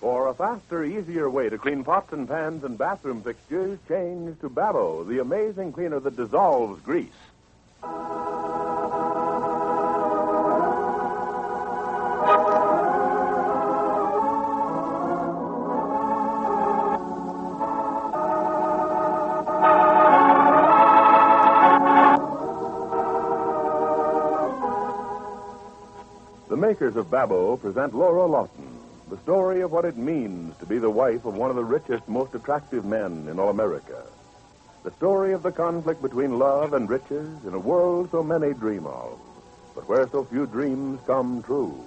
For a faster, easier way to clean pots and pans and bathroom fixtures, change to Babbo, the amazing cleaner that dissolves grease. The makers of Babbo present Laura Lawton, the story of what it means to be the wife of one of the richest, most attractive men in all America. The story of the conflict between love and riches in a world so many dream of, but where so few dreams come true.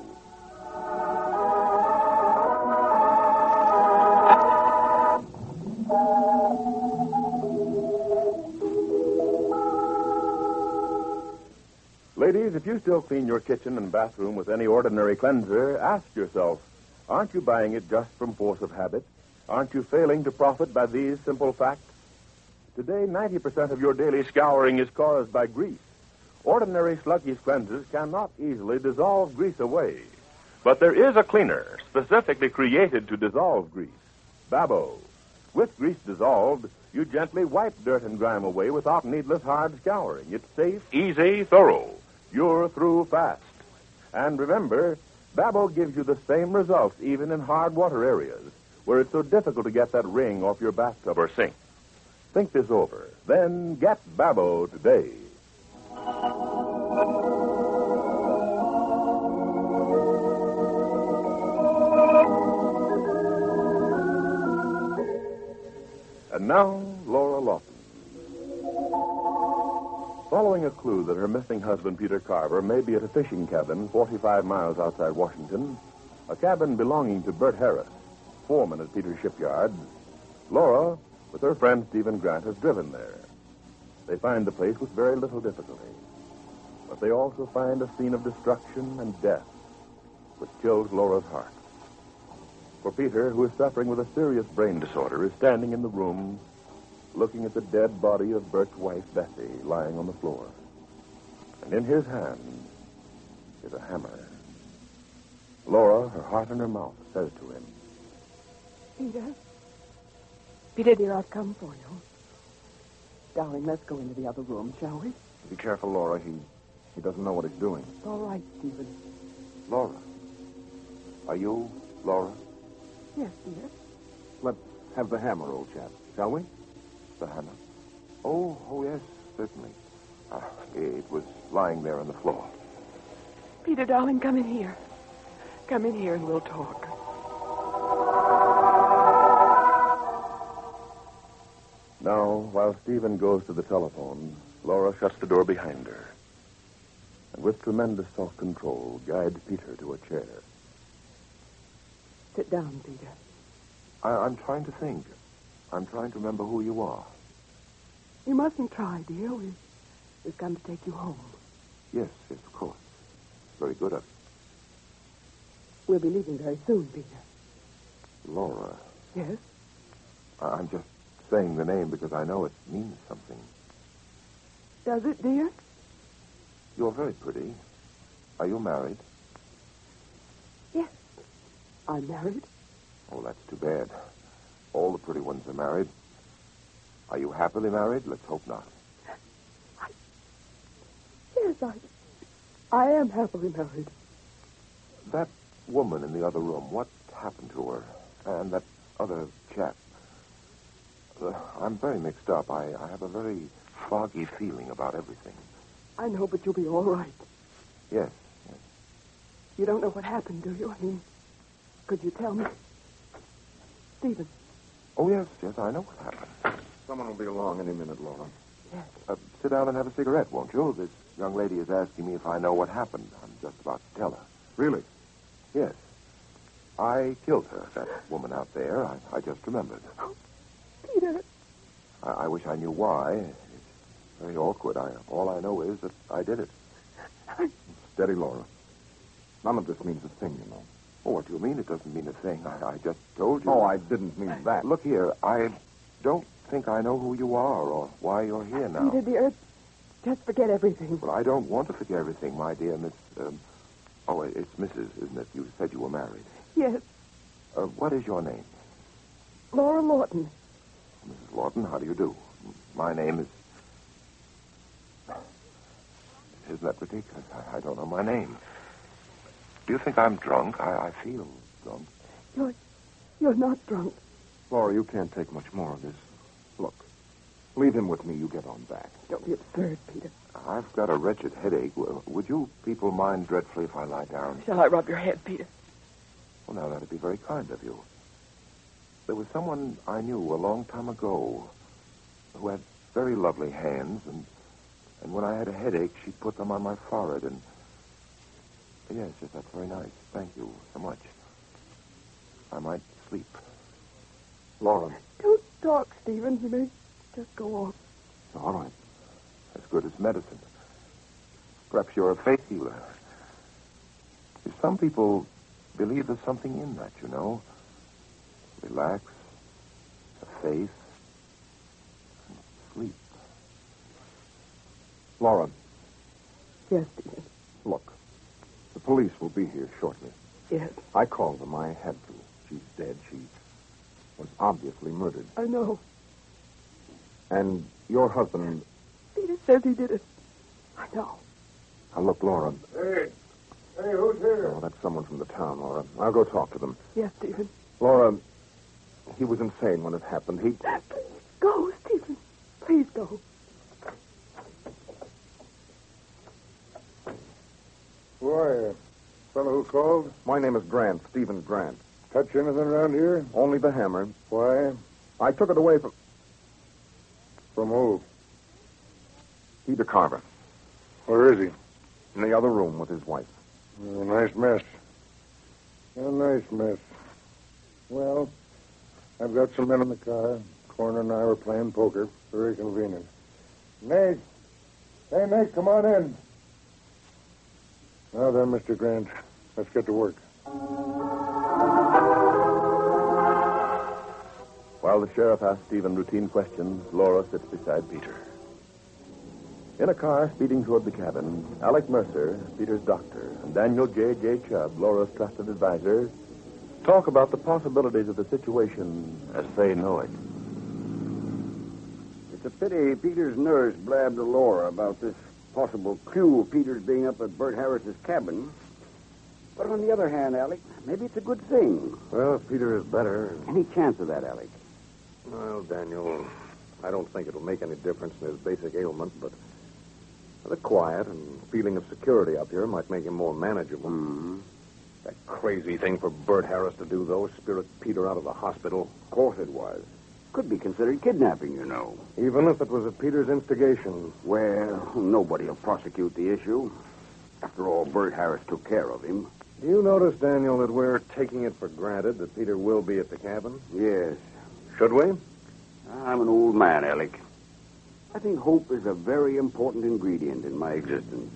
Ladies, if you still clean your kitchen and bathroom with any ordinary cleanser, ask yourself, aren't you buying it just from force of habit? Aren't you failing to profit by these simple facts? Today, 90% of your daily scouring is caused by grease. Ordinary sluggish cleansers cannot easily dissolve grease away. But there is a cleaner specifically created to dissolve grease, Babbo. With grease dissolved, you gently wipe dirt and grime away without needless hard scouring. It's safe, easy, thorough. You're through fast. And remember, Babbo gives you the same results even in hard water areas where it's so difficult to get that ring off your bathtub or sink. Think this over. Then get Babbo today. And now, Laura Lawton. Following a clue that her missing husband, Peter Carver, may be at a fishing cabin 45 miles outside Washington, a cabin belonging to Bert Harris, foreman at Peter's shipyard, Laura, with her friend Stephen Grant, has driven there. They find the place with very little difficulty, but they also find a scene of destruction and death, which chills Laura's heart. For Peter, who is suffering with a serious brain disorder, is standing in the room looking at the dead body of Bert's wife, Bessie, lying on the floor. And in his hand is a hammer. Laura, her heart in her mouth, says to him, Peter? Peter, dear, I've come for you. Darling, let's go into the other room, shall we? Be careful, Laura. He doesn't know what he's doing. All right, Stephen. Laura. Are you Laura? Yes, dear. Let's have the hammer, old chap, shall we? The hammer? Oh, yes, certainly. It was lying there on the floor. Peter, darling, come in here. Come in here and we'll talk. Now, while Stephen goes to the telephone, Laura shuts the door behind her and with tremendous self-control guides Peter to a chair. Sit down, Peter. I'm trying to think. I'm trying to remember who you are. You mustn't try, dear. We've come to take you home. Yes, of course. Very good of you. We'll be leaving very soon, Peter. Laura. Yes? I'm just saying the name because I know it means something. Does it, dear? You're very pretty. Are you married? Yes. I'm married. Oh, that's too bad. All the pretty ones are married. Are you happily married? Let's hope not. Yes, I am happily married. That woman in the other room, what happened to her? And that other chap. I'm very mixed up. I have a very foggy feeling about everything. I know, but you'll be all right. Yes. You don't know what happened, do you? I mean, could you tell me? Stephen. Oh, yes, I know what happened. Someone will be along any minute, Laura. Yes. Sit down and have a cigarette, won't you? This young lady is asking me if I know what happened. I'm just about to tell her. Really? Yes. I killed her, that woman out there. I just remembered. Oh, Peter. I wish I knew why. It's very awkward. All I know is that I did it. Steady, Laura. None of this means a thing, you know. Oh, what do you mean it doesn't mean a thing? I just told you. Oh, I didn't mean that. Look here, I don't think I know who you are or why you're here now. Peter, dear, just forget everything. Well, I don't want to forget everything, my dear Miss... it's Mrs., isn't it? You said you were married. Yes. What is your name? Laura Lawton. Mrs. Lawton, how do you do? My name is... Isn't that ridiculous? I don't know my name. Do you think I'm drunk? I feel drunk. You're not drunk. Laura, you can't take much more of this. Look, leave him with me. You get on back. Don't be absurd, Peter. I've got a wretched headache. Would you people mind dreadfully if I lie down? Shall I rub your head, Peter? Well, now, that'd be very kind of you. There was someone I knew a long time ago who had very lovely hands, and when I had a headache, she'd put them on my forehead, and... Yes, that's very nice. Thank you so much. I might sleep. Laura. Don't talk, Stephen. You may just go on. All right. As good as medicine. Perhaps you're a faith healer. Some people believe there's something in that, you know. Relax, have faith, and sleep. Laura. Yes, Stephen. Look, the police will be here shortly. Yes. I called them. I had to. She's dead. She was obviously murdered. I know. And your husband... Peter says he did it. I know. Now, look, Laura. Hey, who's here? Oh, that's someone from the town, Laura. I'll go talk to them. Yes, Stephen. Laura, he was insane when it happened. He... Please go, Stephen. Please go. Who are you? Fellow who called? My name is Grant, Stephen Grant. Touch anything around here? Only the hammer. Why? I took it away from... From who? Peter Carver. Where is he? In the other room with his wife. A nice mess. A nice mess. Well, I've got some men in the car. Coroner and I were playing poker. Very convenient. Nate. Hey, Nate, come on in. Now then, Mr. Grant, let's get to work. While the sheriff asks Stephen routine questions, Laura sits beside Peter. In a car speeding toward the cabin, Alec Mercer, Peter's doctor, and Daniel J. Chubb, Laura's trusted advisor, talk about the possibilities of the situation as they know it. It's a pity Peter's nurse blabbed to Laura about this possible clue of Peter's being up at Bert Harris's cabin. But on the other hand, Alec, maybe it's a good thing. Well, if Peter is better... Any chance of that, Alec? Well, Daniel, I don't think it'll make any difference in his basic ailment, but the quiet and feeling of security up here might make him more manageable. Mm-hmm. That crazy thing for Bert Harris to do, though, spirit Peter out of the hospital. Of course it was. Could be considered kidnapping, you know. Even if it was at Peter's instigation. Well, nobody will prosecute the issue. After all, Bert Harris took care of him. Do you notice, Daniel, that we're taking it for granted that Peter will be at the cabin? Yes. Should we? I'm an old man, Alec. I think hope is a very important ingredient in my existence.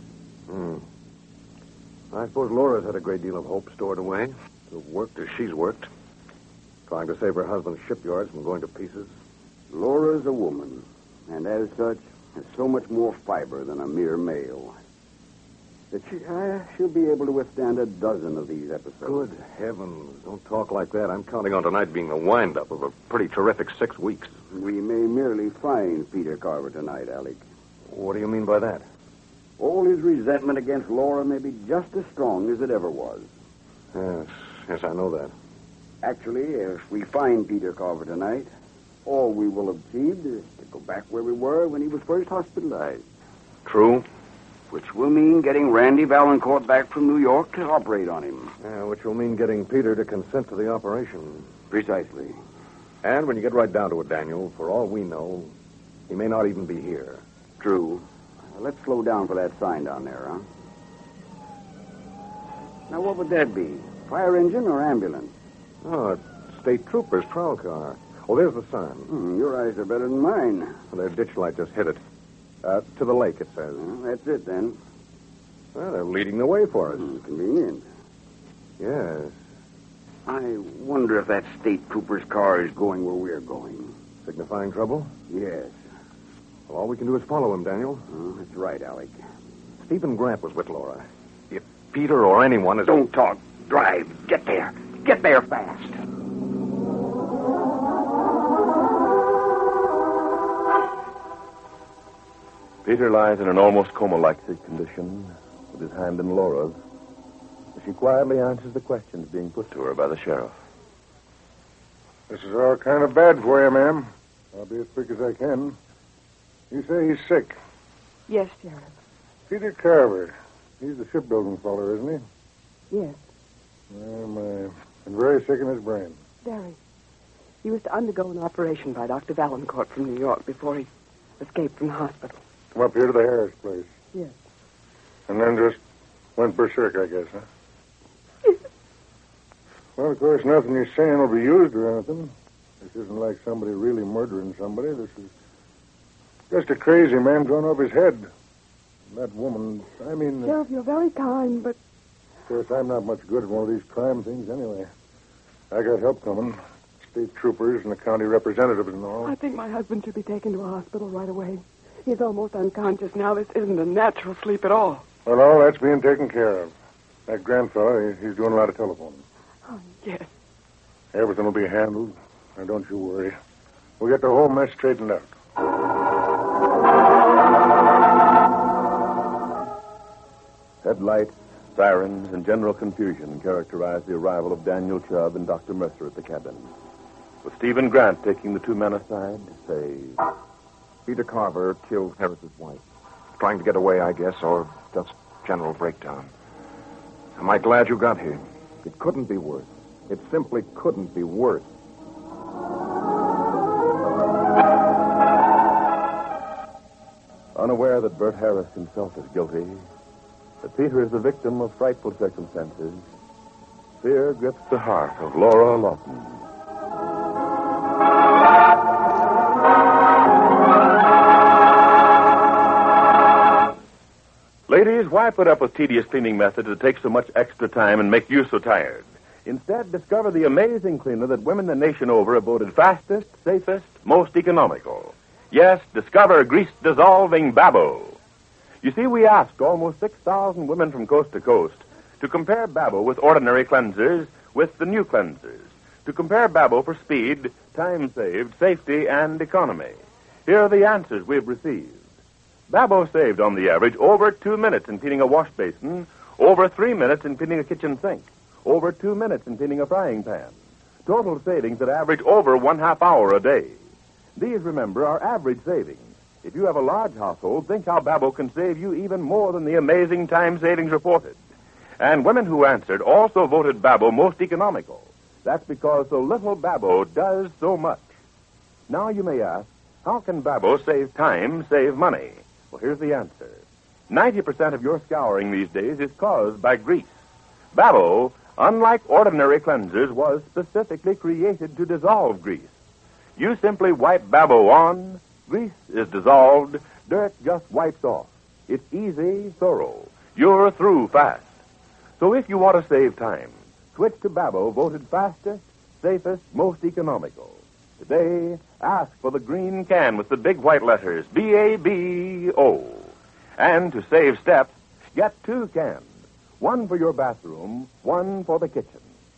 I suppose Laura's had a great deal of hope stored away. To have worked as she's worked. Trying to save her husband's shipyards from going to pieces. Laura's a woman, and as such, has so much more fiber than a mere male. That she'll be able to withstand a dozen of these episodes. Good heavens. Don't talk like that. I'm counting on tonight being the wind-up of a pretty terrific 6 weeks. We may merely find Peter Carver tonight, Alec. What do you mean by that? All his resentment against Laura may be just as strong as it ever was. Yes, I know that. Actually, if we find Peter Carver tonight, all we will have achieved is to go back where we were when he was first hospitalized. True. Which will mean getting Randy Valancourt back from New York to operate on him. Which will mean getting Peter to consent to the operation. Precisely. And when you get right down to it, Daniel, for all we know, he may not even be here. True. Let's slow down for that sign down there, huh? Now, what would that be? Fire engine or ambulance? Oh, it's state troopers' prowl car. Oh, there's the sign. Your eyes are better than mine. Their ditch light just hit it. To the lake, it says. That's it, then. Well, they're leading the way for us. Convenient. Yes. I wonder if that state trooper's car is going where we're going. Signifying trouble? Yes. Well, all we can do is follow him, Daniel. That's right, Alec. Stephen Grant was with Laura. If Peter or anyone is... Don't talk. Drive. Get there. Get there fast. Peter lies in an almost coma-like condition with his hand in Laura's. She quietly answers the questions being put to her by the sheriff. This is all kind of bad for you, ma'am. I'll be as quick as I can. You say he's sick. Yes, Sheriff. Peter Carver. He's the shipbuilding fellow, isn't he? Yes, And very sick in his brain. very. He was to undergo an operation by Dr. Valancourt from New York before he escaped from the hospital. Come up here to the Harris place. Yes. And then just went berserk, I guess, huh? Well, of course, nothing you're saying will be used or anything. This isn't like somebody really murdering somebody. This is just a crazy man going off his head. And that woman, Sheriff, you're very kind, but... Of course, I'm not much good at one of these crime things anyway. I got help coming. State troopers and the county representatives and all. I think my husband should be taken to a hospital right away. He's almost unconscious now. This isn't a natural sleep at all. Well, all that's being taken care of. That grandfellow, he's doing a lot of telephoning. Oh, yes. Everything will be handled. Now, don't you worry. We'll get the whole mess straightened out. Headlights, sirens, and general confusion characterize the arrival of Daniel Chubb and Dr. Mercer at the cabin. With Stephen Grant taking the two men aside to say, Peter Carver killed Harris's wife. Trying to get away, I guess, or just general breakdown. Am I glad you got here? It couldn't be worse. It simply couldn't be worse. unaware that Bert Harris himself is guilty, that Peter is the victim of frightful circumstances, fear grips the heart of Laura Lawton. Ladies, why put up with tedious cleaning methods that take so much extra time and make you so tired? Instead, discover the amazing cleaner that women the nation over have voted fastest, safest, most economical. Yes, discover grease-dissolving Babbo. You see, we asked almost 6,000 women from coast to coast to compare Babbo with ordinary cleansers with the new cleansers, to compare Babbo for speed, time saved, safety, and economy. Here are the answers we've received. Babbo saved, on the average, over 2 minutes in cleaning a wash basin, over 3 minutes in cleaning a kitchen sink, over 2 minutes in cleaning a frying pan. Total savings that average over 1/2 hour a day. These, remember, are average savings. If you have a large household, think how Babbo can save you even more than the amazing time savings reported. And women who answered also voted Babbo most economical. That's because so little Babbo does so much. Now you may ask, how can Babbo save time, save money? Well, here's the answer. 90% of your scouring these days is caused by grease. Babbo, unlike ordinary cleansers, was specifically created to dissolve grease. You simply wipe Babbo on, grease is dissolved, dirt just wipes off. It's easy, thorough. You're through fast. So if you want to save time, switch to Babbo, voted fastest, safest, most economical. Today, ask for the green can with the big white letters, B-A-B-O. And to save steps, get 2 cans. One for your bathroom, one for the kitchen.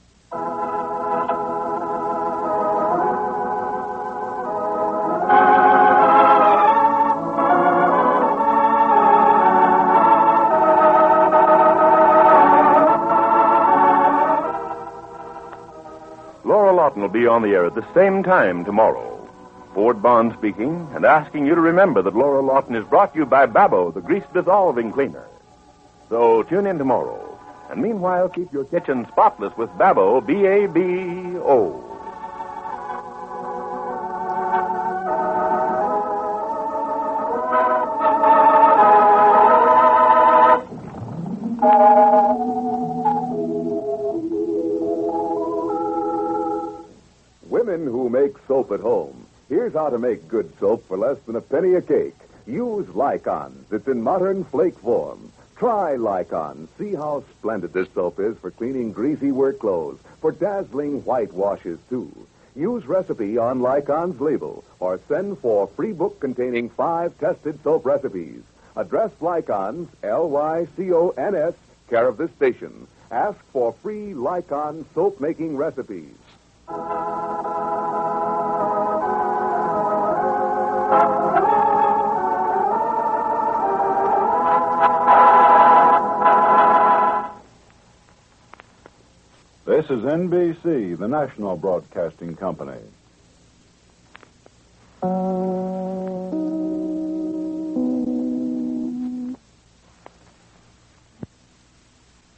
Laura Lawton will be on the air at the same time tomorrow. Ford Bond speaking and asking you to remember that Laura Lawton is brought to you by Babbo, the grease-dissolving cleaner. So tune in tomorrow. And meanwhile, keep your kitchen spotless with Babbo, B-A-B-O. Women who make soap at home. Here's how to make good soap for less than a penny a cake. Use Lycons. It's in modern flake form. Try Lycon. See how splendid this soap is for cleaning greasy work clothes, for dazzling white washes, too. Use recipe on Lycon's label, or send for free book containing 5 tested soap recipes. Address Lycons, L-Y-C-O-N-S, care of this station. Ask for free Lycon soap-making recipes. This is NBC, the national broadcasting company.